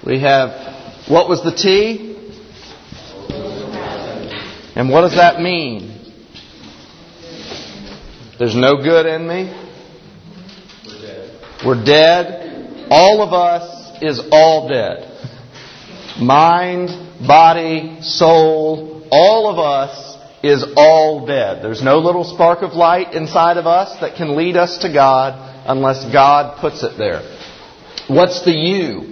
We have, what was the T? And what does that mean? There's no good in me. We're dead. All of us is all dead. Mind, body, soul, all of us is all dead. There's no little spark of light inside of us that can lead us to God unless God puts it there. What's the U?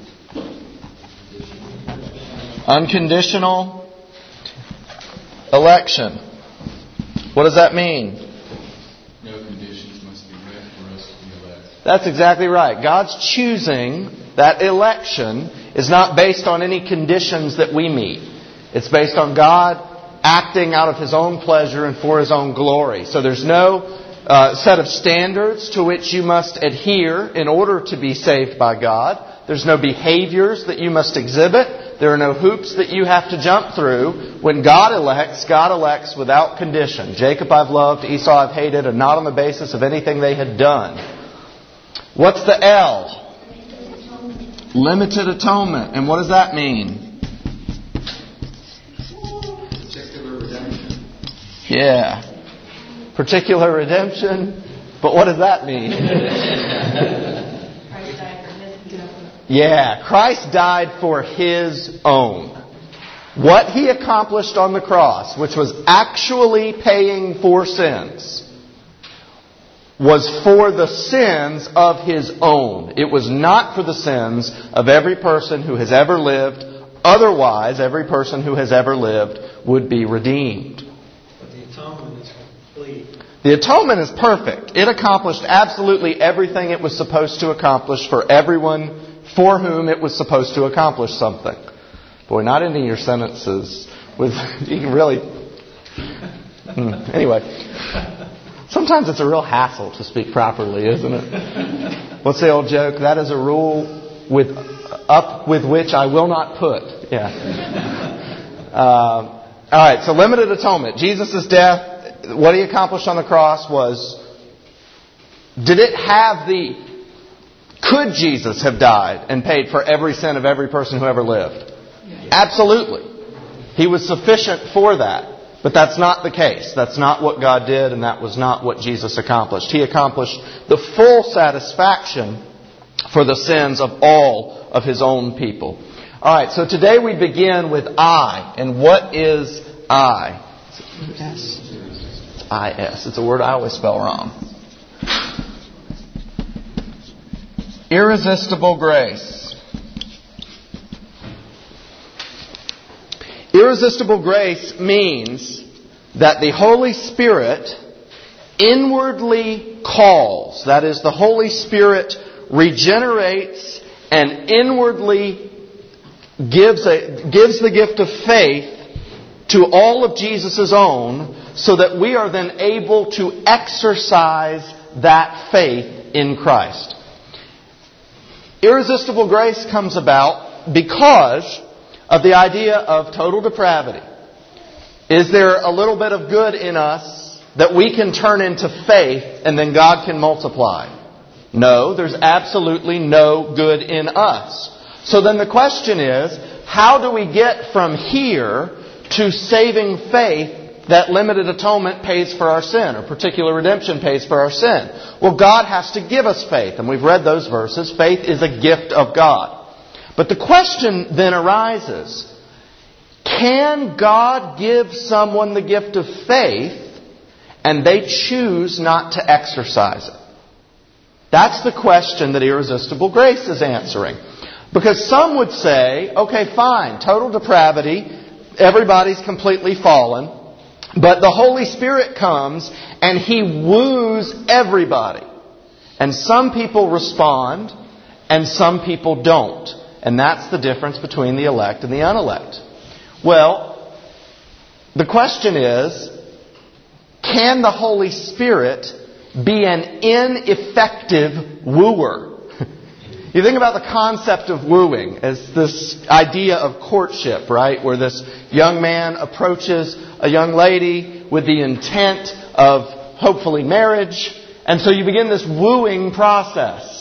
Unconditional election. What does that mean? No conditions must be met for us to be elect. That's exactly right. God's choosing, that election is not based on any conditions that we meet. It's based on God acting out of His own pleasure and for His own glory. So there's no set of standards to which you must adhere in order to be saved by God. There's no behaviors that you must exhibit. There are no hoops that you have to jump through. When God elects without condition. Jacob I've loved, Esau I've hated, and not on the basis of anything they had done. What's the L? Limited atonement. And what does that mean? Particular redemption. Yeah. Particular redemption. But what does that mean? Yeah, Christ died for His own. What He accomplished on the cross, which was actually paying for sins, was for the sins of His own. It was not for the sins of every person who has ever lived. Otherwise, every person who has ever lived would be redeemed. But the atonement is complete. The atonement is perfect. It accomplished absolutely everything it was supposed to accomplish for everyone for whom it was supposed to accomplish something. Boy, not ending your sentences with... You can really... Anyway. Sometimes it's a real hassle to speak properly, isn't it? What's the old joke? That is a rule with which I will not put. Yeah. All right, so limited atonement. Jesus' death, what He accomplished on the cross was... Could Jesus have died and paid for every sin of every person who ever lived? Absolutely. He was sufficient for that. But that's not the case. That's not what God did, and that was not what Jesus accomplished. He accomplished the full satisfaction for the sins of all of His own people. All right, so today we begin with I. And what is I? S. It's I-S. It's a word I always spell wrong. Irresistible grace. Irresistible grace means that the Holy Spirit inwardly calls. That is, the Holy Spirit regenerates and inwardly gives the gift of faith to all of Jesus' own, so that we are then able to exercise that faith in Christ. Irresistible grace comes about because of the idea of total depravity. Is there a little bit of good in us that we can turn into faith and then God can multiply? No, there's absolutely no good in us. So then the question is, how do we get from here to saving faith that limited atonement pays for our sin, or particular redemption pays for our sin? Well, God has to give us faith, and we've read those verses. Faith is a gift of God. But the question then arises, can God give someone the gift of faith and they choose not to exercise it? That's the question that irresistible grace is answering. Because some would say, okay, fine, total depravity, everybody's completely fallen, but the Holy Spirit comes and He woos everybody. And some people respond and some people don't. And that's the difference between the elect and the unelect. Well, the question is, can the Holy Spirit be an ineffective wooer? You think about the concept of wooing as this idea of courtship, right? Where this young man approaches a young lady with the intent of hopefully marriage. And so you begin this wooing process.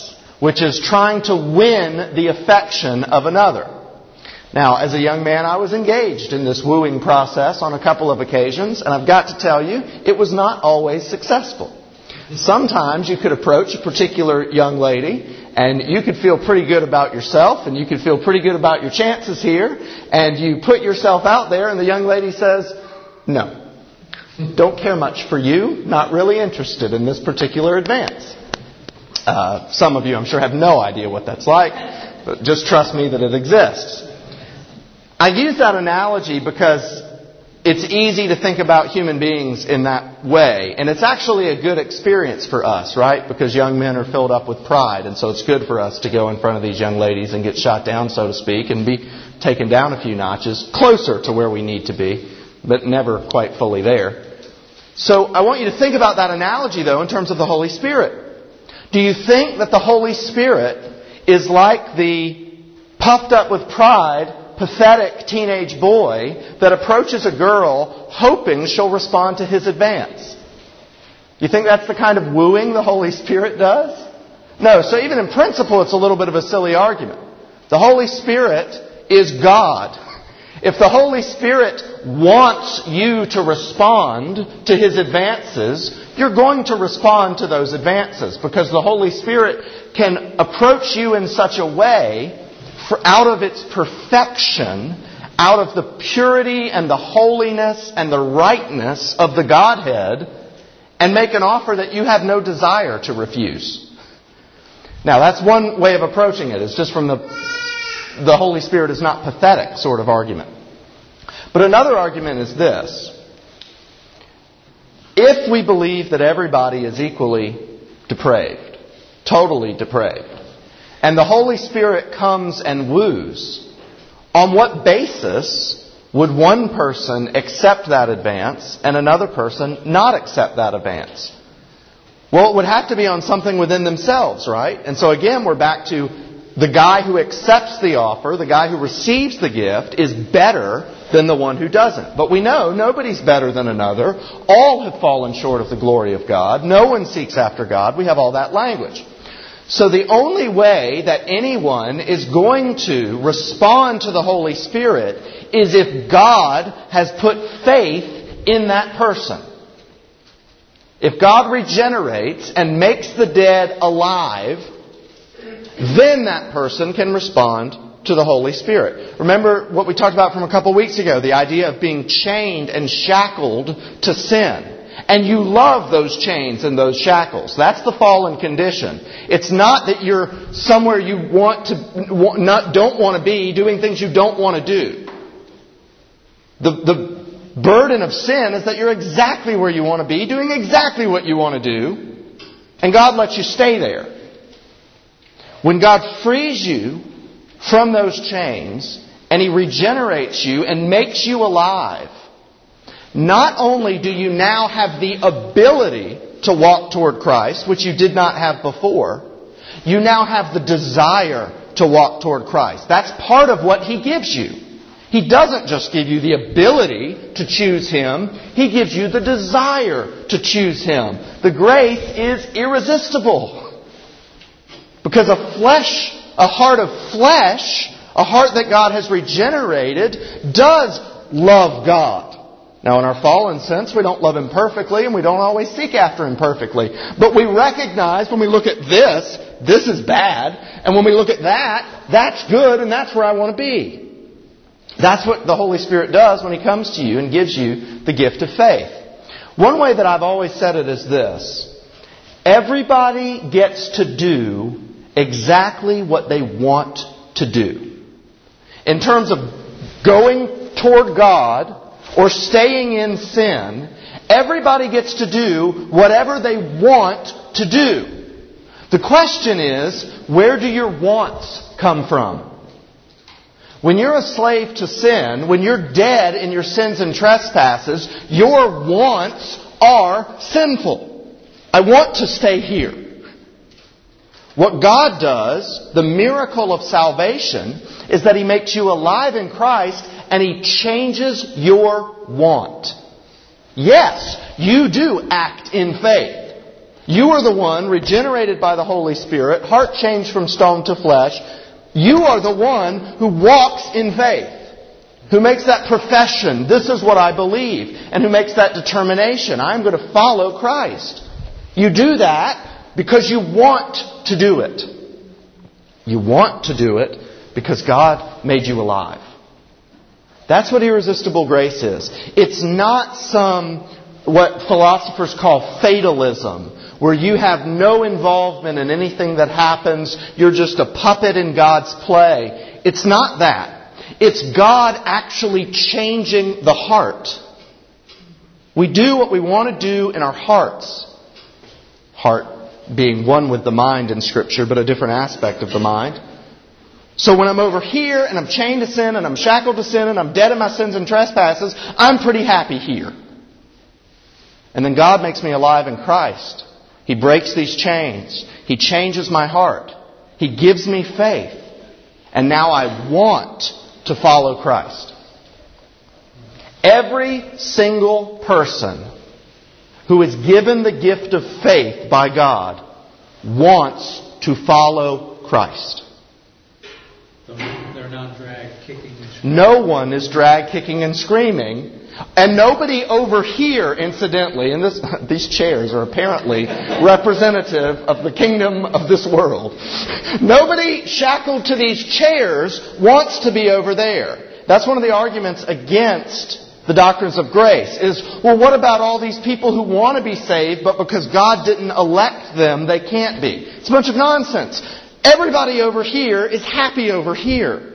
which is trying to win the affection of another. Now, as a young man, I was engaged in this wooing process on a couple of occasions, and I've got to tell you, it was not always successful. Sometimes you could approach a particular young lady, and you could feel pretty good about yourself, and you could feel pretty good about your chances here, and you put yourself out there, and the young lady says, no, don't care much for you, not really interested in this particular advance. Some of you, I'm sure, have no idea what that's like, but just trust me that it exists. I use that analogy because it's easy to think about human beings in that way. And it's actually a good experience for us, right? Because young men are filled up with pride. And so it's good for us to go in front of these young ladies and get shot down, so to speak, and be taken down a few notches, closer to where we need to be, but never quite fully there. So I want you to think about that analogy, though, in terms of the Holy Spirit. Do you think that the Holy Spirit is like the puffed up with pride, pathetic teenage boy that approaches a girl hoping she'll respond to his advance? You think that's the kind of wooing the Holy Spirit does? No, so even in principle it's a little bit of a silly argument. The Holy Spirit is God. If the Holy Spirit wants you to respond to His advances, you're going to respond to those advances, because the Holy Spirit can approach you in such a way, out of its perfection, out of the purity and the holiness and the rightness of the Godhead, and make an offer that you have no desire to refuse. Now, that's one way of approaching it. It's just from the Holy Spirit is not pathetic sort of argument. But another argument is this. If we believe that everybody is equally depraved, totally depraved, and the Holy Spirit comes and woos, on what basis would one person accept that advance and another person not accept that advance? Well, it would have to be on something within themselves, right? And so again, we're back to the guy who accepts the offer, the guy who receives the gift, is better than the one who doesn't. But we know nobody's better than another. All have fallen short of the glory of God. No one seeks after God. We have all that language. So the only way that anyone is going to respond to the Holy Spirit is if God has put faith in that person. If God regenerates and makes the dead alive, then that person can respond to the Holy Spirit. Remember what we talked about from a couple weeks ago, the idea of being chained and shackled to sin. And you love those chains and those shackles. That's the fallen condition. It's not that you're somewhere you don't want to be, doing things you don't want to do. The burden of sin is that you're exactly where you want to be, doing exactly what you want to do, and God lets you stay there. When God frees you from those chains and He regenerates you and makes you alive, not only do you now have the ability to walk toward Christ, which you did not have before, you now have the desire to walk toward Christ. That's part of what He gives you. He doesn't just give you the ability to choose Him. He gives you the desire to choose Him. The grace is irresistible. Because a heart of flesh, a heart that God has regenerated, does love God. Now, in our fallen sense, we don't love Him perfectly, and we don't always seek after Him perfectly. But we recognize when we look at this is bad. And when we look at that, that's good, and that's where I want to be. That's what the Holy Spirit does when He comes to you and gives you the gift of faith. One way that I've always said it is this. Everybody gets to do exactly what they want to do. In terms of going toward God or staying in sin, everybody gets to do whatever they want to do. The question is, where do your wants come from? When you're a slave to sin, when you're dead in your sins and trespasses, your wants are sinful. I want to stay here. What God does, the miracle of salvation, is that He makes you alive in Christ and He changes your want. Yes, you do act in faith. You are the one regenerated by the Holy Spirit, heart changed from stone to flesh. You are the one who walks in faith, who makes that profession, this is what I believe, and who makes that determination, I'm going to follow Christ. You do that because you want to do it. You want to do it because God made you alive. That's what irresistible grace is. It's not what philosophers call fatalism, where you have no involvement in anything that happens. You're just a puppet in God's play. It's not that. It's God actually changing the heart. We do what we want to do in our hearts. Heart being one with the mind in Scripture, but a different aspect of the mind. So when I'm over here and I'm chained to sin and I'm shackled to sin and I'm dead in my sins and trespasses, I'm pretty happy here. And then God makes me alive in Christ. He breaks these chains. He changes my heart. He gives me faith. And now I want to follow Christ. Every single person who is given the gift of faith by God wants to follow Christ. They're not drag kicking and screaming. No one is drag kicking and screaming. And nobody over here, incidentally, and these chairs are apparently representative of the kingdom of this world. Nobody shackled to these chairs wants to be over there. That's one of the arguments against the doctrines of grace is, well, what about all these people who want to be saved, but because God didn't elect them, they can't be? It's a bunch of nonsense. Everybody over here is happy over here.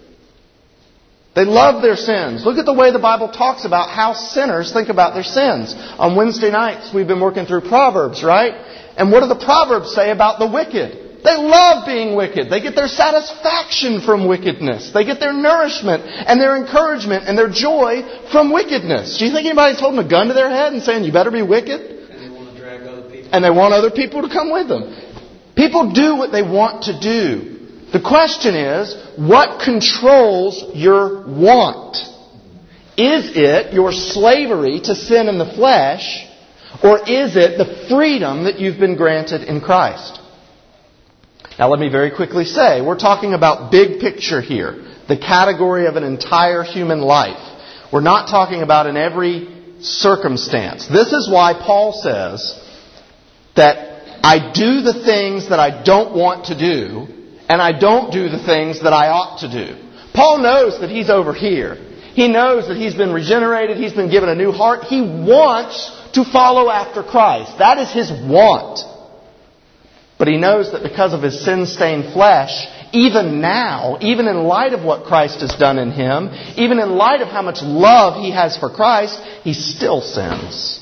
They love their sins. Look at the way the Bible talks about how sinners think about their sins. On Wednesday nights, we've been working through Proverbs, right? And what do the Proverbs say about the wicked? They love being wicked. They get their satisfaction from wickedness. They get their nourishment and their encouragement and their joy from wickedness. Do you think anybody's holding a gun to their head and saying, you better be wicked? And they want to drag other people. And they want other people to come with them. People do what they want to do. The question is, what controls your want? Is it your slavery to sin in the flesh, or is it the freedom that you've been granted in Christ? Now let me very quickly say, we're talking about big picture here, the category of an entire human life. We're not talking about in every circumstance. This is why Paul says that I do the things that I don't want to do, and I don't do the things that I ought to do. Paul knows that he's over here. He knows that he's been regenerated. He's been given a new heart. He wants to follow after Christ. That is his want. But he knows that because of his sin-stained flesh, even now, even in light of what Christ has done in him, even in light of how much love he has for Christ, he still sins.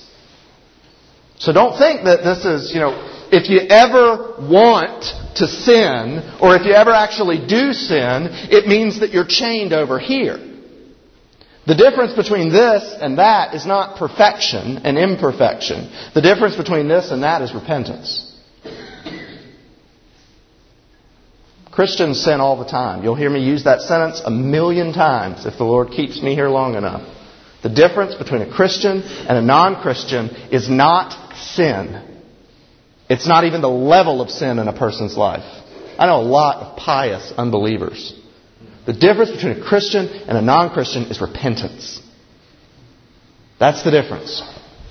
So don't think that this is, if you ever want to sin, or if you ever actually do sin, it means that you're chained over here. The difference between this and that is not perfection and imperfection. The difference between this and that is repentance. Christians sin all the time. You'll hear me use that sentence 1,000,000 times if the Lord keeps me here long enough. The difference between a Christian and a non-Christian is not sin. It's not even the level of sin in a person's life. I know a lot of pious unbelievers. The difference between a Christian and a non-Christian is repentance. That's the difference.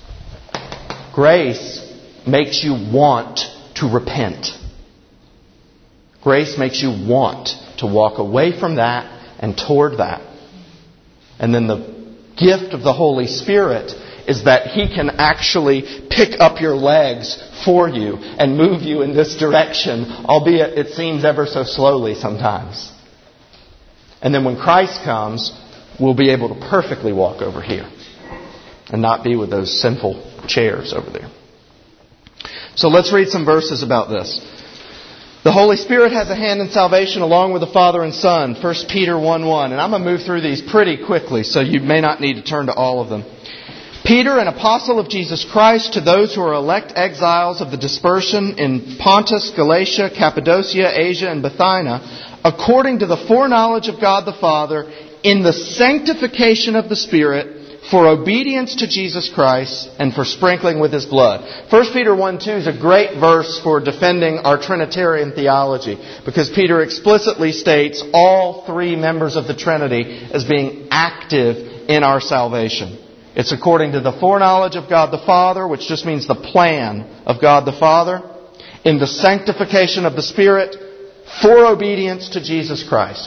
Grace makes you want to repent. Grace makes you want to walk away from that and toward that. And then the gift of the Holy Spirit is that He can actually pick up your legs for you and move you in this direction, albeit it seems ever so slowly sometimes. And then when Christ comes, we'll be able to perfectly walk over here and not be with those sinful chairs over there. So let's read some verses about this. The Holy Spirit has a hand in salvation along with the Father and Son. 1 Peter 1:1. And I'm going to move through these pretty quickly, so you may not need to turn to all of them. Peter, an apostle of Jesus Christ, to those who are elect exiles of the dispersion in Pontus, Galatia, Cappadocia, Asia, and Bithynia, according to the foreknowledge of God the Father, in the sanctification of the Spirit, for obedience to Jesus Christ, and for sprinkling with His blood. 1 Peter 1:2 is a great verse for defending our Trinitarian theology, because Peter explicitly states all three members of the Trinity as being active in our salvation. It's according to the foreknowledge of God the Father, which just means the plan of God the Father, in the sanctification of the Spirit, for obedience to Jesus Christ.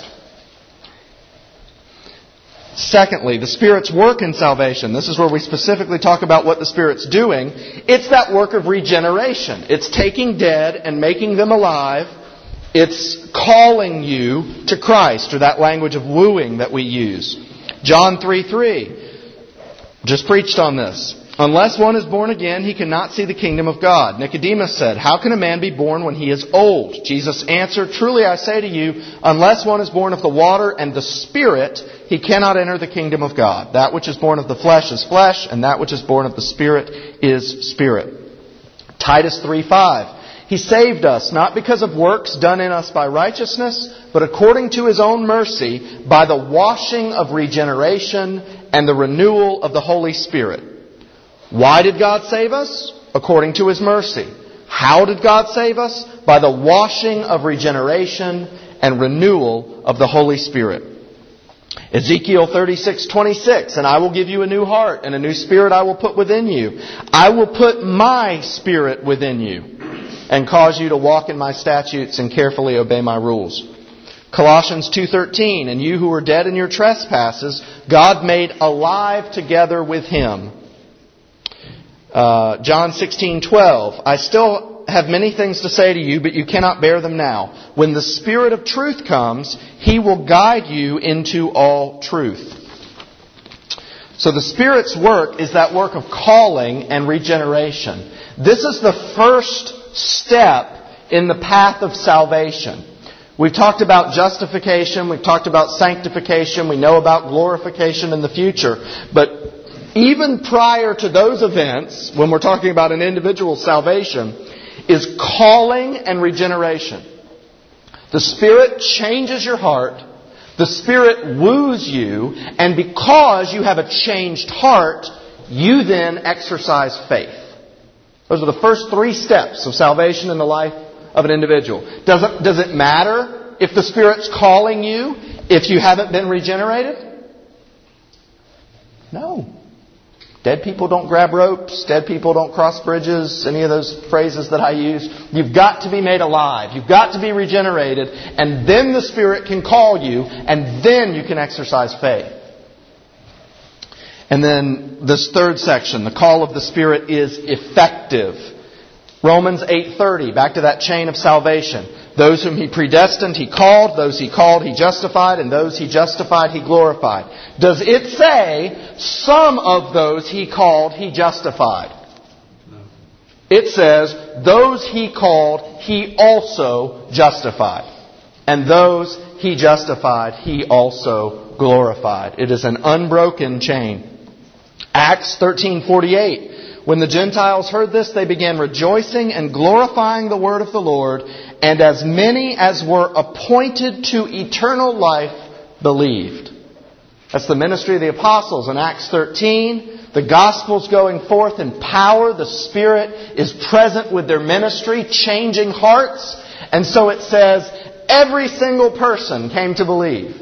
Secondly, the Spirit's work in salvation. This is where we specifically talk about what the Spirit's doing. It's that work of regeneration. It's taking dead and making them alive. It's calling you to Christ, or that language of wooing that we use. John 3:3. Just preached on this. Unless one is born again, he cannot see the kingdom of God. Nicodemus said, how can a man be born when he is old? Jesus answered, truly I say to you, unless one is born of the water and the Spirit, he cannot enter the kingdom of God. That which is born of the flesh is flesh, and that which is born of the Spirit is spirit. Titus 3:5. He saved us, not because of works done in us by righteousness, but according to His own mercy, by the washing of regeneration and the renewal of the Holy Spirit. Why did God save us? According to His mercy. How did God save us? By the washing of regeneration and renewal of the Holy Spirit. Ezekiel 36:26, and I will give you a new heart, and a new spirit I will put within you. I will put my Spirit within you, and cause you to walk in my statutes and carefully obey my rules. Colossians 2:13, and you who were dead in your trespasses, God made alive together with Him. John 16:12, I still have many things to say to you, but you cannot bear them now. When the Spirit of truth comes, He will guide you into all truth. So the Spirit's work is that work of calling and regeneration. This is the first step in the path of salvation. We've talked about justification, we've talked about sanctification, we know about glorification in the future, but even prior to those events, when we're talking about an individual's salvation, is calling and regeneration. The Spirit changes your heart. The Spirit woos you. And because you have a changed heart, you then exercise faith. Those are the first three steps of salvation in the life of an individual. Does it matter if the Spirit's calling you if you haven't been regenerated? No. Dead people don't grab ropes. Dead people don't cross bridges. Any of those phrases that I use. You've got to be made alive. You've got to be regenerated. And then the Spirit can call you. And then you can exercise faith. And then this third section, the call of the Spirit is effective. Romans 8:30, back to that chain of salvation. Those whom He predestined, He called. Those He called, He justified. And those He justified, He glorified. Does it say some of those He called, He justified? No. It says those He called, He also justified. And those He justified, He also glorified. It is an unbroken chain. Acts 13:48. When the Gentiles heard this, they began rejoicing and glorifying the word of the Lord, and as many as were appointed to eternal life believed. That's the ministry of the apostles in Acts 13. The gospel's going forth in power. The Spirit is present with their ministry, changing hearts. And so it says, every single person came to believe.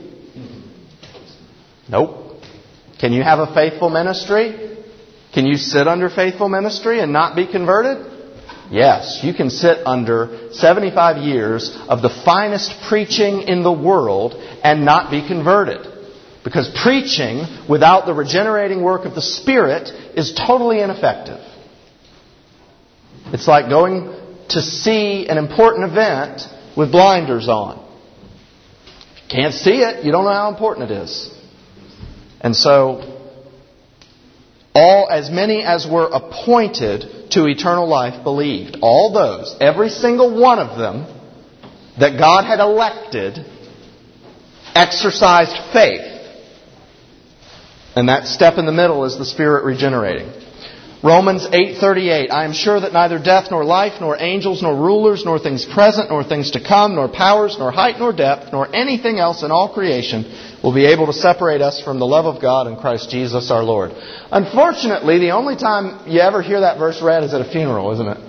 Nope. Can you have a faithful ministry? Can you sit under faithful ministry and not be converted? Yes, you can sit under 75 years of the finest preaching in the world and not be converted. Because preaching without the regenerating work of the Spirit is totally ineffective. It's like going to see an important event with blinders on. If you can't see it, you don't know how important it is. And so, as many as were appointed to eternal life believed. All those, every single one of them that God had elected, exercised faith. And that step in the middle is the Spirit regenerating. Romans 8:38, I am sure that neither death nor life, nor angels, nor rulers, nor things present, nor things to come, nor powers, nor height, nor depth, nor anything else in all creation will be able to separate us from the love of God in Christ Jesus our Lord. Unfortunately, the only time you ever hear that verse read is at a funeral, isn't it?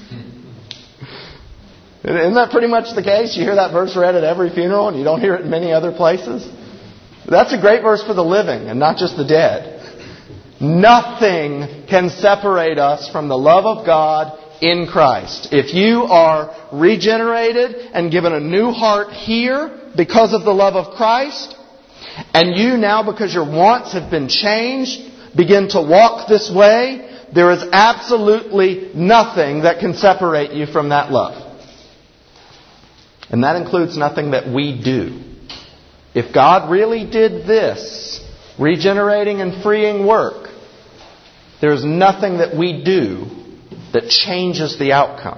Isn't that pretty much the case? You hear that verse read at every funeral and you don't hear it in many other places? That's a great verse for the living and not just the dead. Nothing can separate us from the love of God in Christ. If you are regenerated and given a new heart here because of the love of Christ, and you now, because your wants have been changed, begin to walk this way, there is absolutely nothing that can separate you from that love. And that includes nothing that we do. If God really did this, regenerating and freeing work, there's nothing that we do that changes the outcome.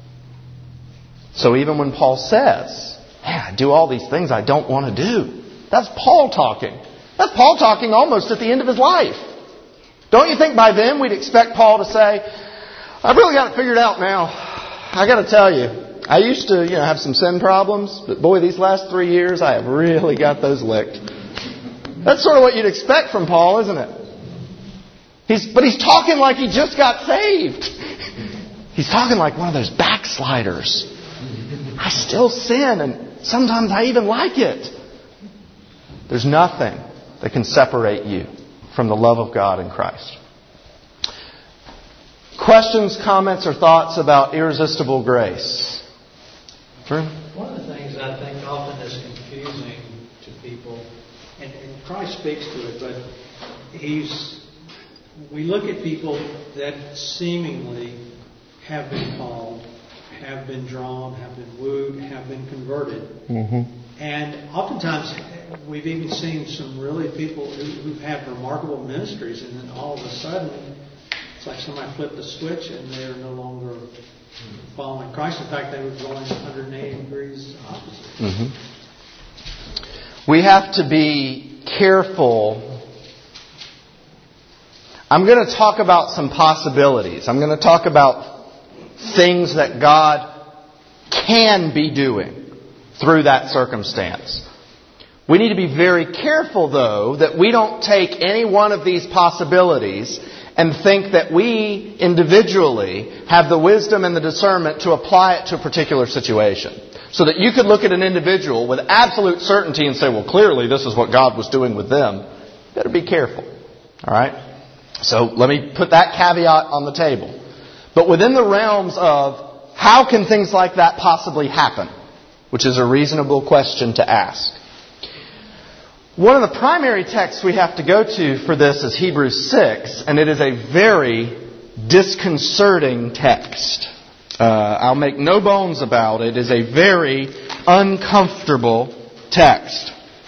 So even when Paul says, man, I do all these things I don't want to do, that's Paul talking. That's Paul talking almost at the end of his life. Don't you think by then we'd expect Paul to say, I've really got it figured out now. I got to tell you, I used to have some sin problems, but boy, these last 3 years I have really got those licked. That's sort of what you'd expect from Paul, isn't it? But he's talking like he just got saved. He's talking like one of those backsliders. I still sin, and sometimes I even like it. There's nothing that can separate you from the love of God in Christ. Questions, comments, or thoughts about irresistible grace? Drew? One of the things I think often is confusing to people, and Christ speaks to it, but we look at people that seemingly have been called, have been drawn, have been wooed, have been converted. Mm-hmm. And oftentimes we've even seen some really people who've had remarkable ministries, and then all of a sudden it's like somebody flipped the switch and they're no longer following Christ. In fact, they were going 180 degrees opposite. Mm-hmm. We have to be careful. I'm going to talk about some possibilities. I'm going to talk about things that God can be doing through that circumstance. We need to be very careful, though, that we don't take any one of these possibilities and think that we individually have the wisdom and the discernment to apply it to a particular situation. So that you could look at an individual with absolute certainty and say, well, clearly this is what God was doing with them. You better be careful. All right? So let me put that caveat on the table. But within the realms of how can things like that possibly happen, which is a reasonable question to ask. One of the primary texts we have to go to for this is Hebrews 6, and it is a very disconcerting text. I'll make no bones about it. It is a very uncomfortable text.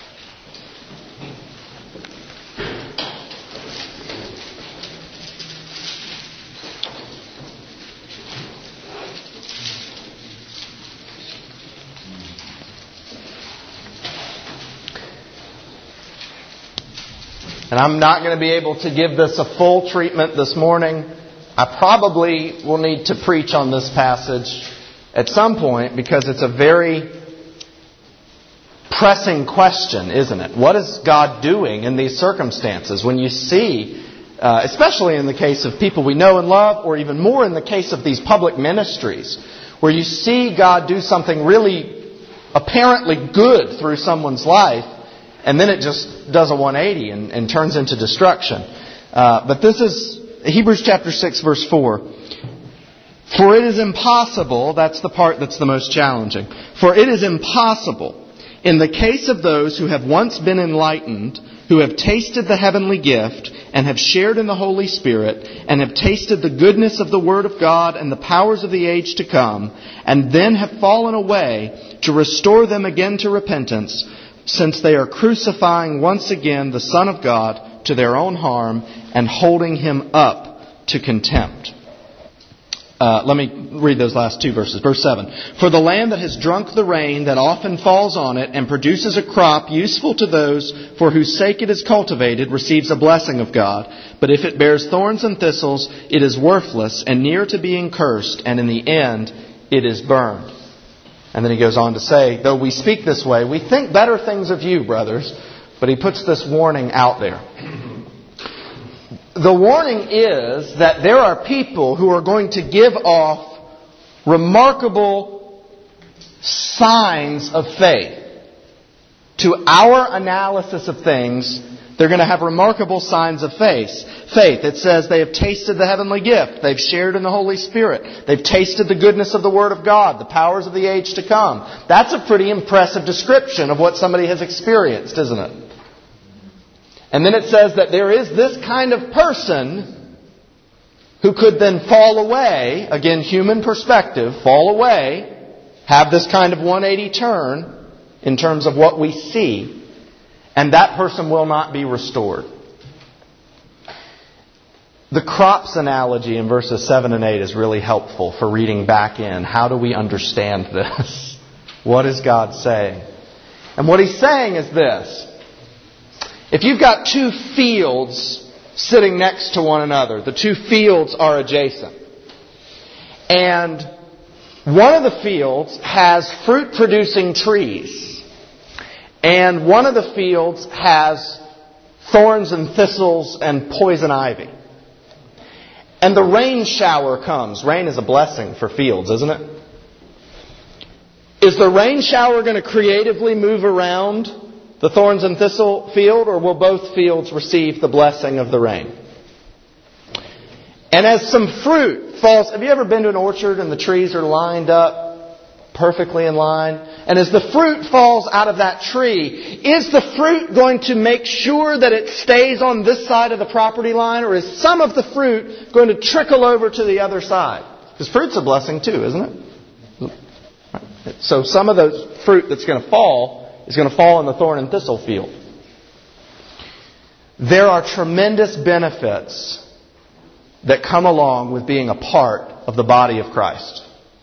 And I'm not going to be able to give this a full treatment this morning. I probably will need to preach on this passage at some point because it's a very pressing question, isn't it? What is God doing in these circumstances when you see, especially in the case of people we know and love, or even more in the case of these public ministries, where you see God do something really apparently good through someone's life, and then it just does a 180 and turns into destruction. But this is Hebrews chapter 6, verse 4. For it is impossible, that's the part that's the most challenging. For it is impossible, in the case of those who have once been enlightened, who have tasted the heavenly gift, and have shared in the Holy Spirit, and have tasted the goodness of the Word of God and the powers of the age to come, and then have fallen away, to restore them again to repentance, since they are crucifying once again the Son of God to their own harm and holding Him up to contempt. Let me read those last two verses. Verse 7. For the land that has drunk the rain that often falls on it and produces a crop useful to those for whose sake it is cultivated receives a blessing of God. But if it bears thorns and thistles, it is worthless and near to being cursed, and in the end it is burned. And then he goes on to say, though we speak this way, we think better things of you, brothers. But he puts this warning out there. The warning is that there are people who are going to give off remarkable signs of faith. To our analysis of things, they're going to have remarkable signs of faith. It says they have tasted the heavenly gift. They've shared in the Holy Spirit. They've tasted the goodness of the Word of God, the powers of the age to come. That's a pretty impressive description of what somebody has experienced, isn't it? And then it says that there is this kind of person who could then fall away, again, human perspective, fall away, have this kind of 180 turn in terms of what we see, and that person will not be restored. The crops analogy in verses 7 and 8 is really helpful for reading back in. How do we understand this? What is God saying? And what He's saying is this. If you've got two fields sitting next to one another, the two fields are adjacent. And one of the fields has fruit-producing trees. And one of the fields has thorns and thistles and poison ivy. And the rain shower comes. Rain is a blessing for fields, isn't it? Is the rain shower going to creatively move around the thorns and thistle field, or will both fields receive the blessing of the rain? And as some fruit falls... Have you ever been to an orchard and the trees are lined up perfectly in line? And as the fruit falls out of that tree, is the fruit going to make sure that it stays on this side of the property line, or is some of the fruit going to trickle over to the other side? Because fruit's a blessing too, isn't it? So some of the fruit that's going to fall is going to fall in the thorn and thistle field. There are tremendous benefits that come along with being a part of the body of Christ.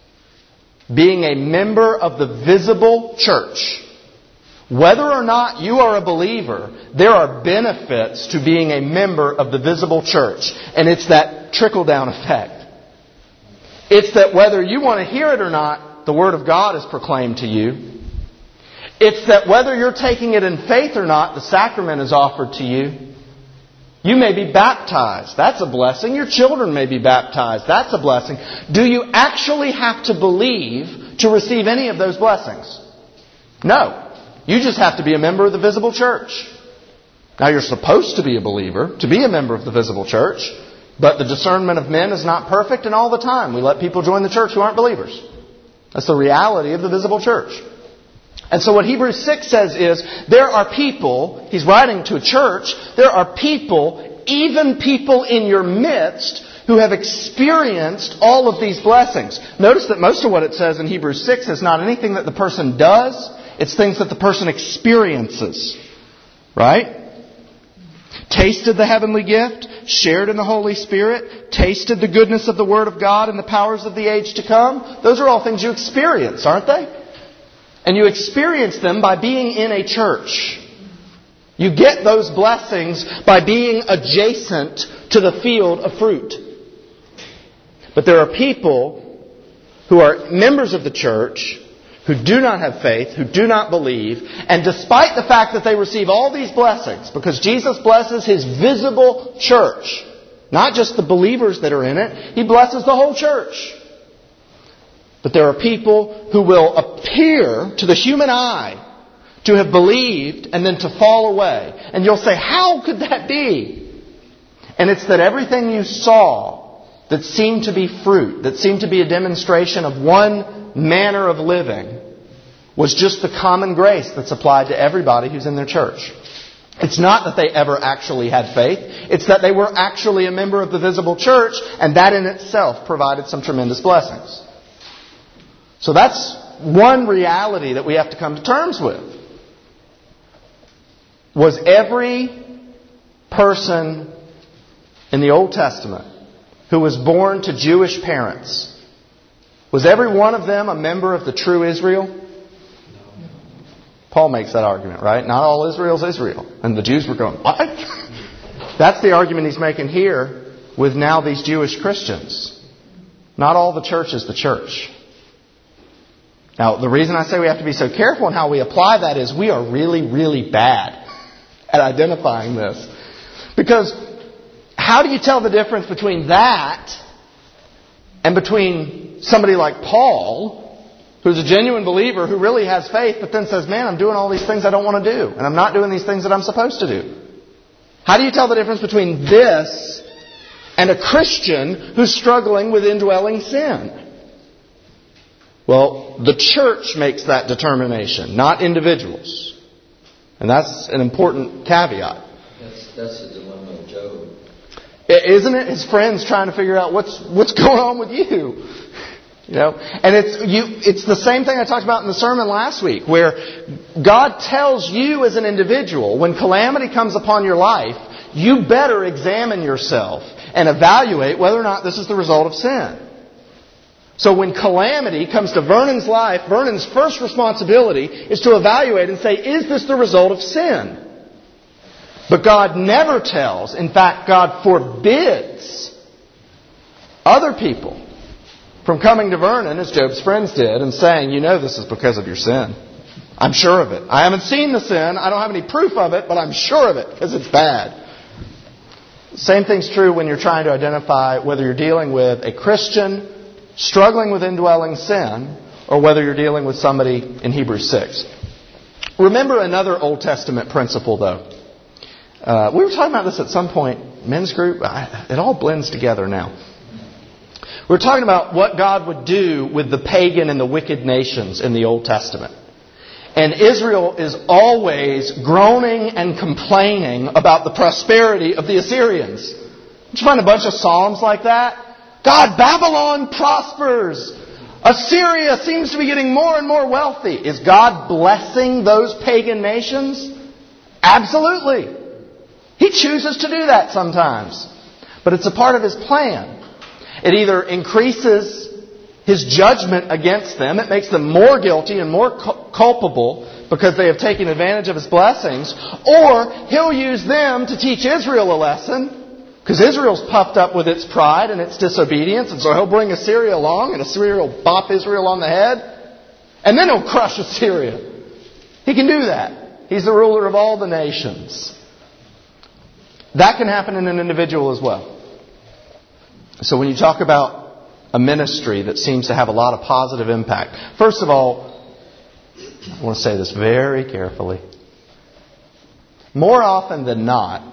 Being a member of the visible church. Whether or not you are a believer, there are benefits to being a member of the visible church. And it's that trickle-down effect. It's that whether you want to hear it or not, the Word of God is proclaimed to you. It's that whether you're taking it in faith or not, the sacrament is offered to you. You may be baptized. That's a blessing. Your children may be baptized. That's a blessing. Do you actually have to believe to receive any of those blessings? No. You just have to be a member of the visible church. Now, you're supposed to be a believer, to be a member of the visible church, but the discernment of men is not perfect, and all the time we let people join the church who aren't believers. That's the reality of the visible church. And so what Hebrews 6 says is, there are people, he's writing to a church, there are people, even people in your midst, who have experienced all of these blessings. Notice that most of what it says in Hebrews 6 is not anything that the person does, it's things that the person experiences. Right? Tasted the heavenly gift, shared in the Holy Spirit, tasted the goodness of the Word of God and the powers of the age to come. Those are all things you experience, aren't they? And you experience them by being in a church. You get those blessings by being adjacent to the field of fruit. But there are people who are members of the church who do not have faith, who do not believe, and despite the fact that they receive all these blessings, because Jesus blesses His visible church, not just the believers that are in it, He blesses the whole church. But there are people who will appear to the human eye to have believed and then to fall away. And you'll say, how could that be? And it's that everything you saw that seemed to be fruit, that seemed to be a demonstration of one manner of living, was just the common grace that's applied to everybody who's in their church. It's not that they ever actually had faith. It's that they were actually a member of the visible church, and that in itself provided some tremendous blessings. So that's one reality that we have to come to terms with. Was every person in the Old Testament who was born to Jewish parents, was every one of them a member of the true Israel? Paul makes that argument, right? Not all Israel's Israel. And the Jews were going, what? That's the argument he's making here with now these Jewish Christians. Not all the church is the church. Now, the reason I say we have to be so careful in how we apply that is we are really, really bad at identifying this. Because how do you tell the difference between that and between somebody like Paul, who's a genuine believer who really has faith, but then says, man, I'm doing all these things I don't want to do, and I'm not doing these things that I'm supposed to do? How do you tell the difference between this and a Christian who's struggling with indwelling sin? Well, the church makes that determination, not individuals. And that's an important caveat. That's the dilemma of Job. Isn't it? His friends trying to figure out what's going on with you. You know, and it's the same thing I talked about in the sermon last week, where God tells you as an individual, when calamity comes upon your life, you better examine yourself and evaluate whether or not this is the result of sin. So when calamity comes to Vernon's life, Vernon's first responsibility is to evaluate and say, is this the result of sin? But God never tells, in fact, God forbids other people from coming to Vernon, as Job's friends did, and saying, you know this is because of your sin. I'm sure of it. I haven't seen the sin. I don't have any proof of it, but I'm sure of it because it's bad. Same thing's true when you're trying to identify whether you're dealing with a Christian struggling with indwelling sin or whether you're dealing with somebody in Hebrews 6. Remember another Old Testament principle, though. We were talking about this at some point. Men's group, it all blends together now. We're talking about what God would do with the pagan and the wicked nations in the Old Testament. And Israel is always groaning and complaining about the prosperity of the Assyrians. Did you find a bunch of psalms like that? God, Babylon prospers. Assyria seems to be getting more and more wealthy. Is God blessing those pagan nations? Absolutely. He chooses to do that sometimes. But it's a part of His plan. It either increases His judgment against them, it makes them more guilty and more culpable because they have taken advantage of His blessings, or He'll use them to teach Israel a lesson because Israel's puffed up with its pride and its disobedience, and so He'll bring Assyria along and Assyria will bop Israel on the head and then He'll crush Assyria. He can do that. He's the ruler of all the nations. That can happen in an individual as well. So when you talk about a ministry that seems to have a lot of positive impact, first of all, I want to say this very carefully. More often than not,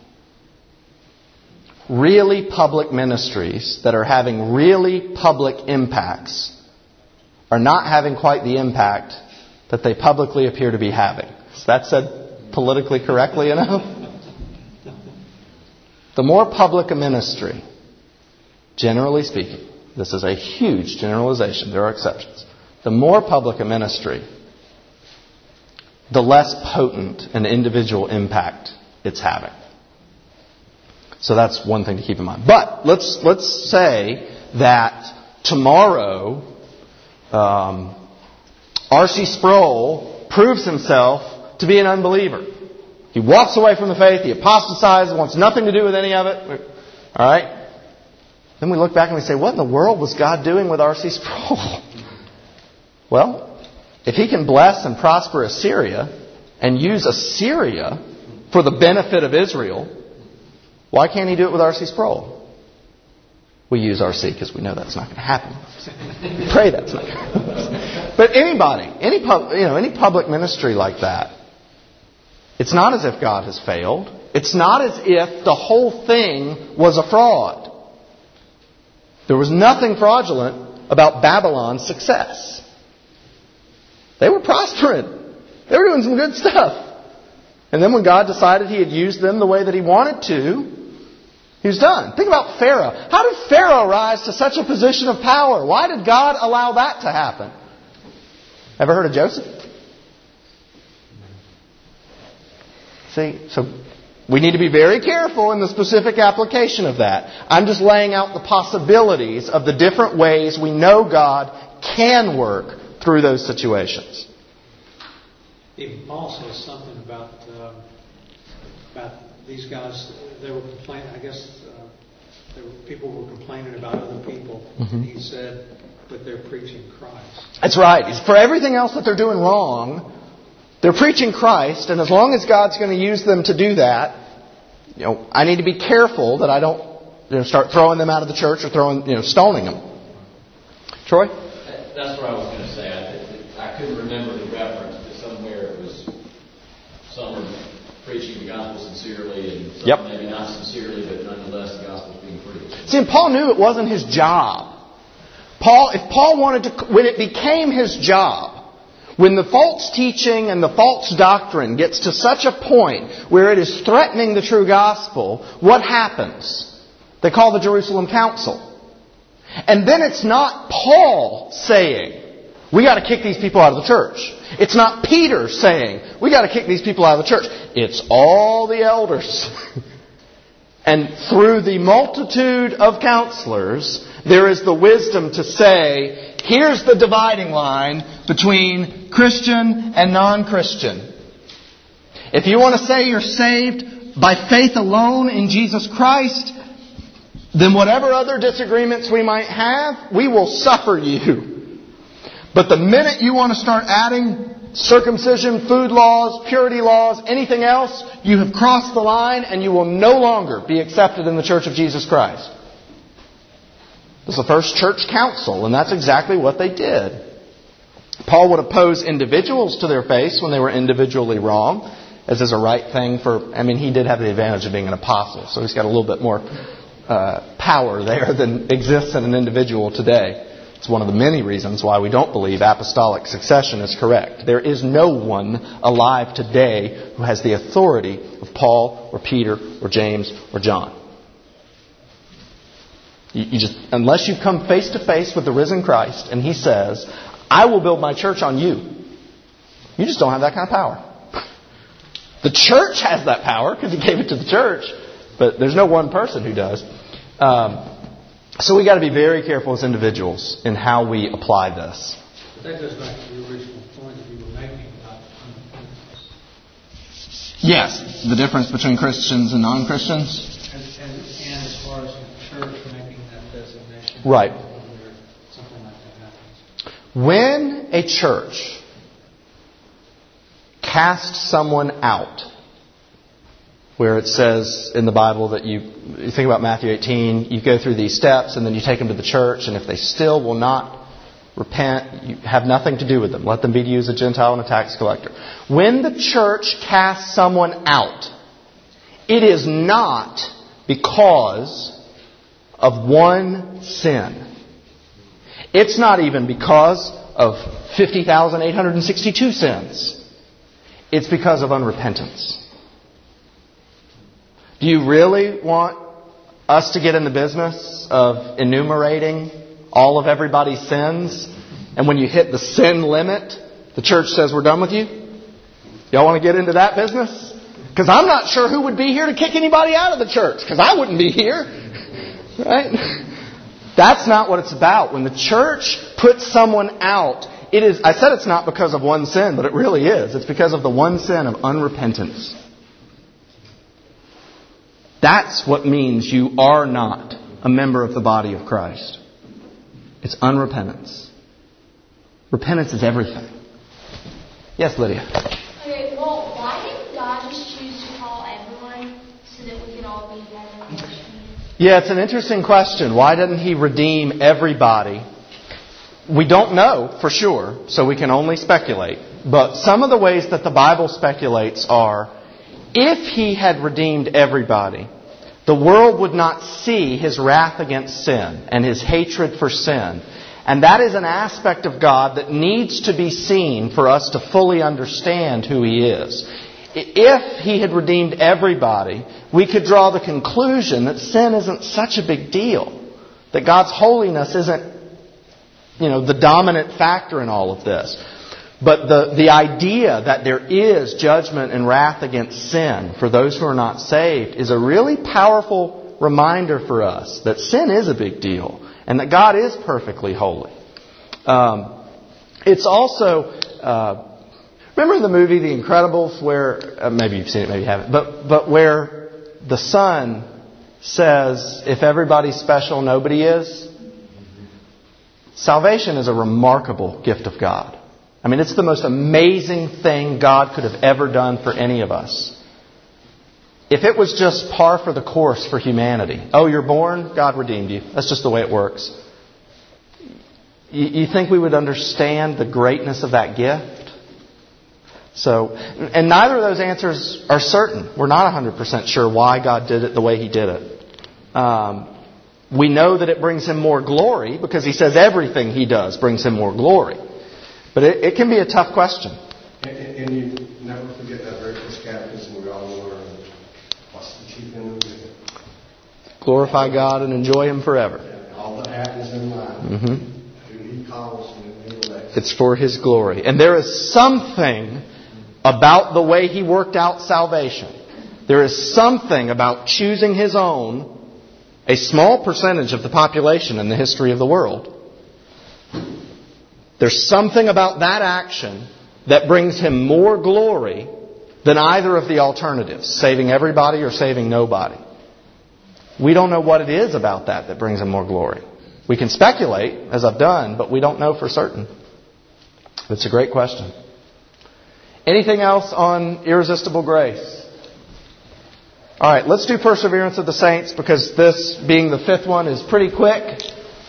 really public ministries that are having really public impacts are not having quite the impact that they publicly appear to be having. Is that said politically correctly enough? The more public a ministry, generally speaking, this is a huge generalization, there are exceptions. The more public a ministry, the less potent an individual impact it's having. So that's one thing to keep in mind. But let's say that tomorrow R.C. Sproul proves himself to be an unbeliever. He walks away from the faith, he apostatizes, wants nothing to do with any of it. All right? Then we look back and we say, what in the world was God doing with R.C. Sproul? Well, if He can bless and prosper Assyria and use Assyria for the benefit of Israel, why can't He do it with R.C. Sproul? We use R.C. because we know that's not going to happen. Pray that's not going to happen. But anybody, any public ministry like that, it's not as if God has failed. It's not as if the whole thing was a fraud. There was nothing fraudulent about Babylon's success. They were prospering. They were doing some good stuff. And then when God decided He had used them the way that He wanted to, He was done. Think about Pharaoh. How did Pharaoh rise to such a position of power? Why did God allow that to happen? Ever heard of Joseph? See, so We need to be very careful in the specific application of that. I'm just laying out the possibilities of the different ways we know God can work through those situations. Even Paul says something about these guys. They were complaining. I guess people were complaining about other people. Mm-hmm. He said, "But they're preaching Christ." That's right. For everything else that they're doing wrong, they're preaching Christ, and as long as God's going to use them to do that, I need to be careful that I don't start throwing them out of the church or stoning them. Troy? That's what I was going to say. I couldn't remember the reference, but somewhere it was some were preaching the gospel sincerely and some maybe not sincerely, but nonetheless the gospel's being preached. See, and Paul knew it wasn't his job. If Paul wanted to, when it became his job, when the false teaching and the false doctrine gets to such a point where it is threatening the true gospel, what happens? They call the Jerusalem Council. And then it's not Paul saying, we got to kick these people out of the church. It's not Peter saying, we got to kick these people out of the church. It's all the elders. And through the multitude of counselors, there is the wisdom to say, here's the dividing line between Christian and non-Christian. If you want to say you're saved by faith alone in Jesus Christ, then whatever other disagreements we might have, we will suffer you. But the minute you want to start adding circumcision, food laws, purity laws, anything else, you have crossed the line and you will no longer be accepted in the Church of Jesus Christ. This is the first church council, and that's exactly what they did. Paul would oppose individuals to their face when they were individually wrong, as is a right thing he did have the advantage of being an apostle, so he's got a little bit more power there than exists in an individual today. It's one of the many reasons why we don't believe apostolic succession is correct. There is no one alive today who has the authority of Paul or Peter or James or John. You just, unless you've come face to face with the risen Christ and He says, I will build my church on you, you just don't have that kind of power. The church has that power because He gave it to the church, but there's no one person who does. So we got to be very careful as individuals in how we apply this. But that goes back to the original point that you were making about unrepentance. Yes, the difference between Christians and non-Christians. And as far as the church making that designation, right? Something like that happens. When a church casts someone out, where it says in the Bible that you think about Matthew 18, you go through these steps and then you take them to the church, and if they still will not repent, you have nothing to do with them. Let them be to you as a Gentile and a tax collector. When the church casts someone out, it is not because of one sin. It's not even because of 50,862 sins. It's because of unrepentance. Do you really want us to get in the business of enumerating all of everybody's sins? And when you hit the sin limit, the church says we're done with you? Y'all want to get into that business? Because I'm not sure who would be here to kick anybody out of the church. Because I wouldn't be here. Right? That's not what it's about. When the church puts someone out, it is. I said it's not because of one sin, but it really is. It's because of the one sin of unrepentance. That's what means you are not a member of the body of Christ. It's unrepentance. Repentance is everything. Yes, Lydia? Okay, well, why didn't God just choose to call everyone so that we could all be together? Yeah, it's an interesting question. Why didn't He redeem everybody? We don't know for sure, so we can only speculate. But some of the ways that the Bible speculates are, if He had redeemed everybody, the world would not see His wrath against sin and His hatred for sin. And that is an aspect of God that needs to be seen for us to fully understand who He is. If He had redeemed everybody, we could draw the conclusion that sin isn't such a big deal. That God's holiness isn't, the dominant factor in all of this. But the idea that there is judgment and wrath against sin for those who are not saved is a really powerful reminder for us that sin is a big deal and that God is perfectly holy. It's also... remember the movie The Incredibles where... maybe you've seen it, maybe you haven't. But where the son says, if everybody's special, nobody is? Salvation is a remarkable gift of God. I mean, it's the most amazing thing God could have ever done for any of us. If it was just par for the course for humanity, oh, you're born, God redeemed you. That's just the way it works. You think we would understand the greatness of that gift? So, and neither of those answers are certain. We're not 100% sure why God did it the way He did it. We know that it brings Him more glory because He says everything He does brings Him more glory. But it can be a tough question. And you never forget that very first catechism we all learn. What's the chief end of it? Glorify God and enjoy Him forever. Yeah, all that happens in life. Who He calls and He elects. It's for His glory. And there is something about the way He worked out salvation. There is something about choosing His own, a small percentage of the population in the history of the world. There's something about that action that brings Him more glory than either of the alternatives, saving everybody or saving nobody. We don't know what it is about that brings Him more glory. We can speculate, as I've done, but we don't know for certain. It's a great question. Anything else on irresistible grace? All right, let's do perseverance of the saints because this, being the fifth one, is pretty quick.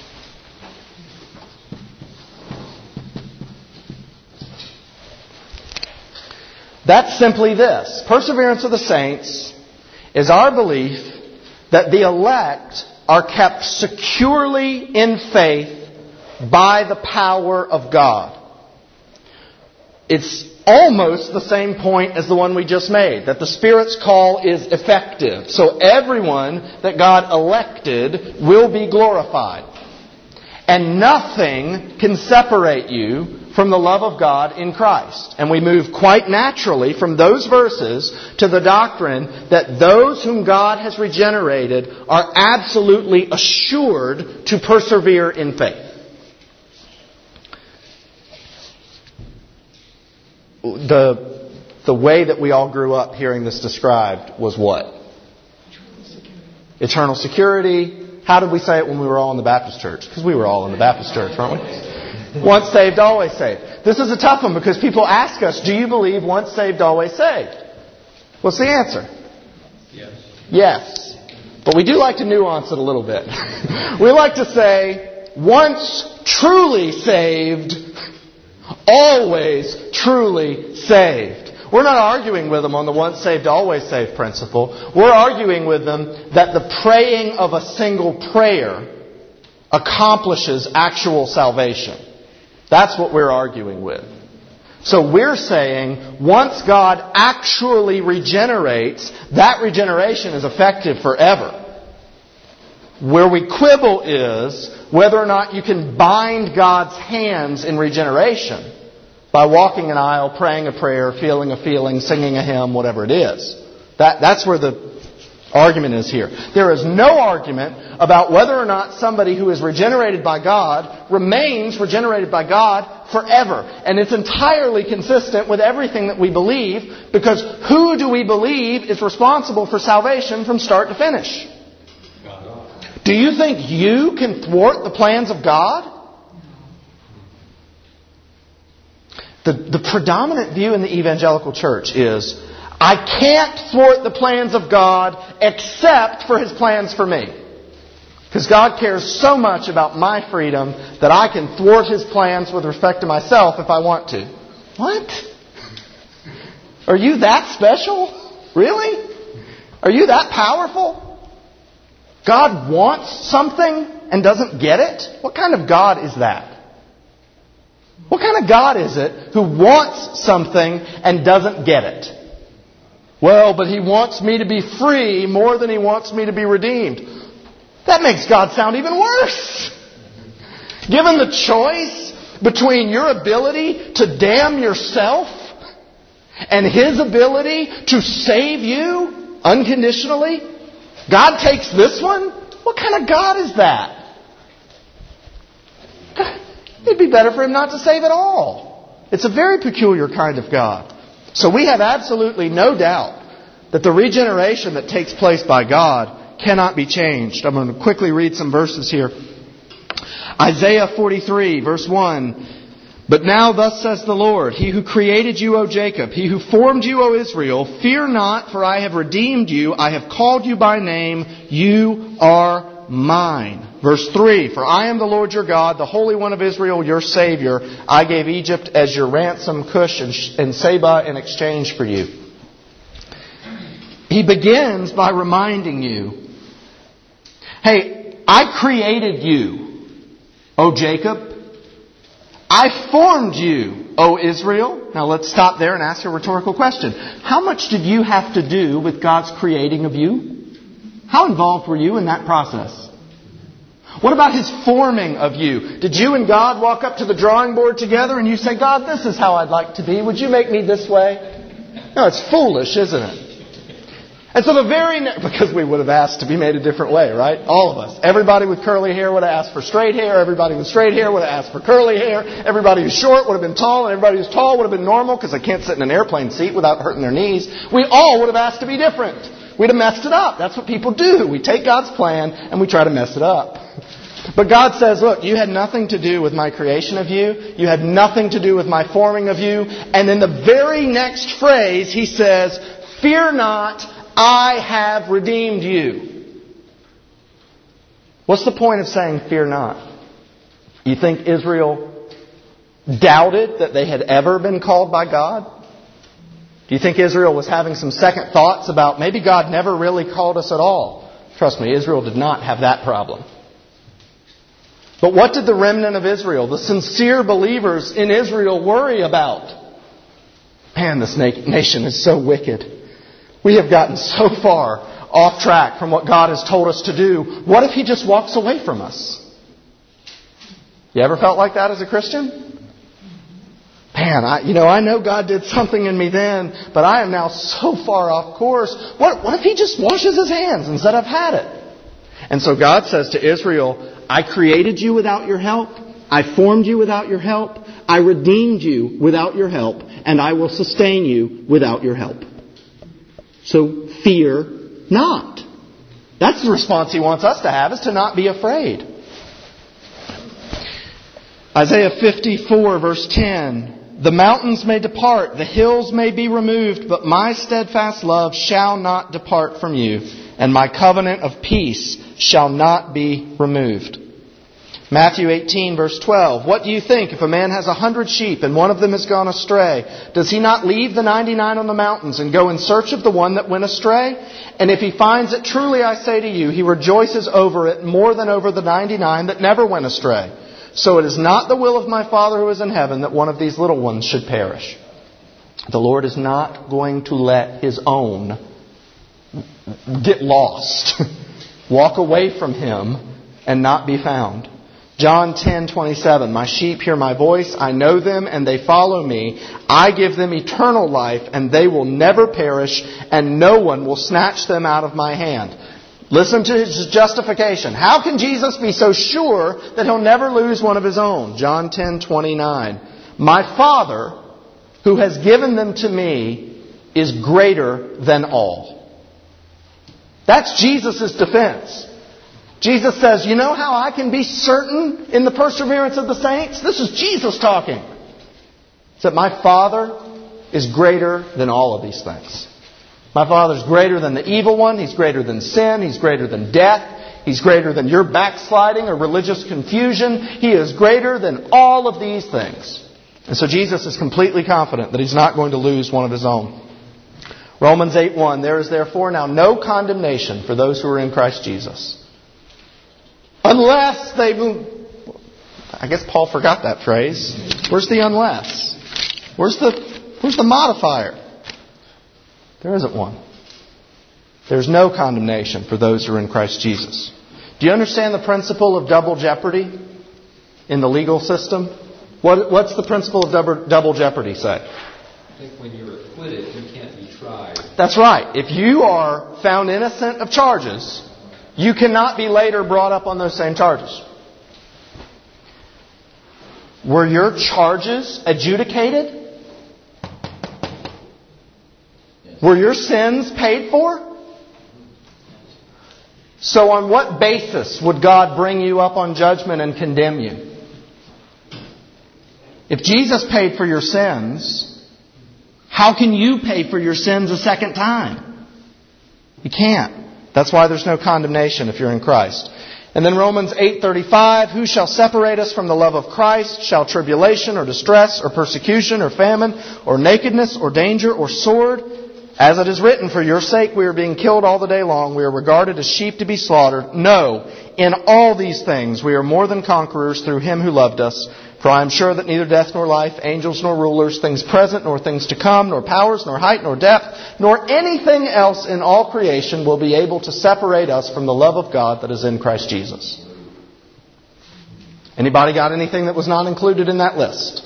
That's simply this. Perseverance of the saints is our belief that the elect are kept securely in faith by the power of God. It's almost the same point as the one we just made, that the Spirit's call is effective. So everyone that God elected will be glorified. And nothing can separate you from the love of God in Christ. And we move quite naturally from those verses to the doctrine that those whom God has regenerated are absolutely assured to persevere in faith. The way that we all grew up hearing this described was what? Eternal security. How did we say it when we were all in the Baptist church? Because we were all in the Baptist church, weren't we? Once saved, always saved. This is a tough one because people ask us, do you believe once saved, always saved? What's the answer? Yes. Yes. But we do like to nuance it a little bit. We like to say, once truly saved, always truly saved. We're not arguing with them on the once saved, always saved principle. We're arguing with them that the praying of a single prayer accomplishes actual salvation. That's what we're arguing with. So we're saying once God actually regenerates, that regeneration is effective forever. Where we quibble is whether or not you can bind God's hands in regeneration by walking an aisle, praying a prayer, feeling a feeling, singing a hymn, whatever it is. That's where the argument is here. There is no argument about whether or not somebody who is regenerated by God remains regenerated by God forever. And it's entirely consistent with everything that we believe, because who do we believe is responsible for salvation from start to finish? Do you think you can thwart the plans of God? The predominant view in the evangelical church is, I can't thwart the plans of God except for His plans for me. Because God cares so much about my freedom that I can thwart His plans with respect to myself if I want to. What? Are you that special? Really? Are you that powerful? God wants something and doesn't get it? What kind of God is that? What kind of God is it who wants something and doesn't get it? Well, but He wants me to be free more than He wants me to be redeemed. That makes God sound even worse. Given the choice between your ability to damn yourself and His ability to save you unconditionally? God takes this one? What kind of God is that? It'd be better for Him not to save at all. It's a very peculiar kind of God. So we have absolutely no doubt that the regeneration that takes place by God cannot be changed. I'm going to quickly read some verses here. Isaiah 43, verse 1. But now thus says the Lord, He who created you, O Jacob, He who formed you, O Israel, fear not, for I have redeemed you. I have called you by name. You are mine. Verse 3, for I am the Lord your God, the Holy One of Israel, your Savior. I gave Egypt as your ransom, Cush and Seba in exchange for you. He begins by reminding you, hey, I created you, O Jacob. I formed you, O Israel. Now let's stop there and ask a rhetorical question. How much did you have to do with God's creating of you? How involved were you in that process? What about His forming of you? Did you and God walk up to the drawing board together and you say, God, this is how I'd like to be. Would you make me this way? No, it's foolish, isn't it? And so because we would have asked to be made a different way, right? All of us. Everybody with curly hair would have asked for straight hair. Everybody with straight hair would have asked for curly hair. Everybody who's short would have been tall. And everybody who's tall would have been normal because they can't sit in an airplane seat without hurting their knees. We all would have asked to be different. We'd have messed it up. That's what people do. We take God's plan and we try to mess it up. But God says, look, you had nothing to do with my creation of you. You had nothing to do with my forming of you. And in the very next phrase, He says, fear not, I have redeemed you. What's the point of saying fear not? You think Israel doubted that they had ever been called by God? Do you think Israel was having some second thoughts about maybe God never really called us at all? Trust me, Israel did not have that problem. But what did the remnant of Israel, the sincere believers in Israel, worry about? Man, this nation is so wicked. We have gotten so far off track from what God has told us to do. What if He just walks away from us? You ever felt like that as a Christian? Man, I know God did something in me then, but I am now so far off course. What if He just washes His hands and said, I've had it? And so God says to Israel, I created you without your help. I formed you without your help. I redeemed you without your help. And I will sustain you without your help. So fear not. That's the response He wants us to have, is to not be afraid. Isaiah 54 verse 10. The mountains may depart, the hills may be removed, but my steadfast love shall not depart from you, and my covenant of peace shall not be removed. Matthew 18 verse 12. What do you think if a man has 100 sheep and one of them has gone astray? Does he not leave the 99 on the mountains and go in search of the one that went astray? And if he finds it, truly I say to you, he rejoices over it more than over the 99 that never went astray. So it is not the will of my Father who is in heaven that one of these little ones should perish. The Lord is not going to let His own get lost, walk away from Him and not be found. John 10:27, my sheep hear my voice, I know them and they follow me. I give them eternal life and they will never perish and no one will snatch them out of my hand. Listen to His justification. How can Jesus be so sure that He'll never lose one of His own? John 10:29, my Father who has given them to me is greater than all. That's Jesus' defense. Jesus says, you know how I can be certain in the perseverance of the saints? This is Jesus talking. It's that my Father is greater than all of these things. My Father is greater than the evil one. He's greater than sin. He's greater than death. He's greater than your backsliding or religious confusion. He is greater than all of these things. And so Jesus is completely confident that He's not going to lose one of His own. Romans 8:1, there is therefore now no condemnation for those who are in Christ Jesus. Unless they move. I guess Paul forgot that phrase. Where's the unless? Where's the modifier? There isn't one. There's no condemnation for those who are in Christ Jesus. Do you understand the principle of double jeopardy in the legal system? What's the principle of double jeopardy say? I think when you're acquitted, you can't be tried. That's right. If you are found innocent of charges, you cannot be later brought up on those same charges. Were your charges adjudicated? Were your sins paid for? So on what basis would God bring you up on judgment and condemn you? If Jesus paid for your sins, how can you pay for your sins a second time? You can't. That's why there's no condemnation if you're in Christ. And then Romans 8:35, who shall separate us from the love of Christ? Shall tribulation or distress or persecution or famine or nakedness or danger or sword? As it is written, for your sake we are being killed all the day long. We are regarded as sheep to be slaughtered. No, in all these things we are more than conquerors through Him who loved us. For I am sure that neither death nor life, angels nor rulers, things present nor things to come, nor powers, nor height, nor depth, nor anything else in all creation will be able to separate us from the love of God that is in Christ Jesus. Anybody got anything that was not included in that list?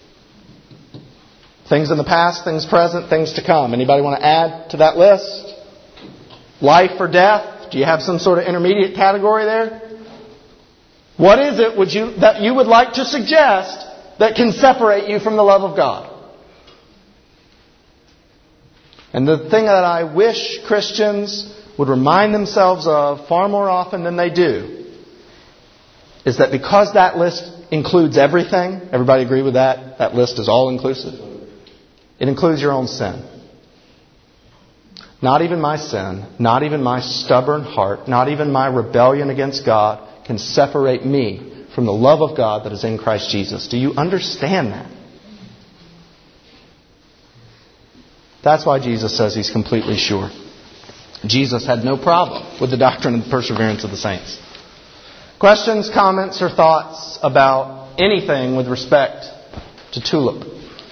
Things in the past, things present, things to come. Anybody want to add to that list? Life or death? Do you have some sort of intermediate category there? What is it that you would like to suggest that can separate you from the love of God? And the thing that I wish Christians would remind themselves of far more often than they do is that because that list includes everything, everybody agree with that? That list is all inclusive. It includes your own sin. Not even my sin, not even my stubborn heart, not even my rebellion against God can separate me from the love of God that is in Christ Jesus. Do you understand that? That's why Jesus says He's completely sure. Jesus had no problem with the doctrine of the perseverance of the saints. Questions, comments, or thoughts about anything with respect to TULIP?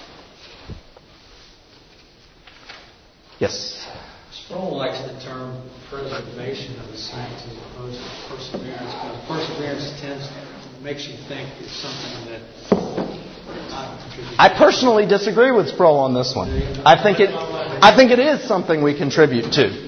Yes. Sproul likes the term preservation of the saints as opposed to perseverance. Because perseverance makes you think it's something that I personally disagree with Sproul on this one. I think it is something we contribute to.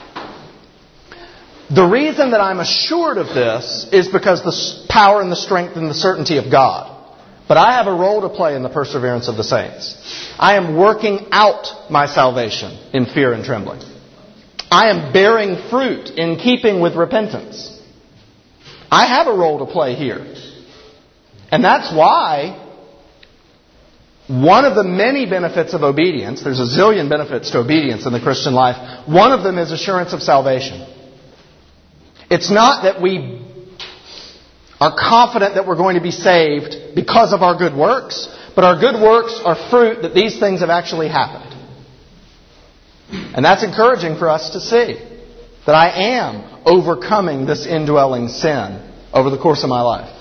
The reason that I'm assured of this is because the power and the strength and the certainty of God. But I have a role to play in the perseverance of the saints. I am working out my salvation in fear and trembling. I am bearing fruit in keeping with repentance. I have a role to play here. And that's why one of the many benefits of obedience, there's a zillion benefits to obedience in the Christian life, one of them is assurance of salvation. It's not that we are confident that we're going to be saved because of our good works, but our good works are fruit that these things have actually happened. And that's encouraging for us to see that I am overcoming this indwelling sin over the course of my life.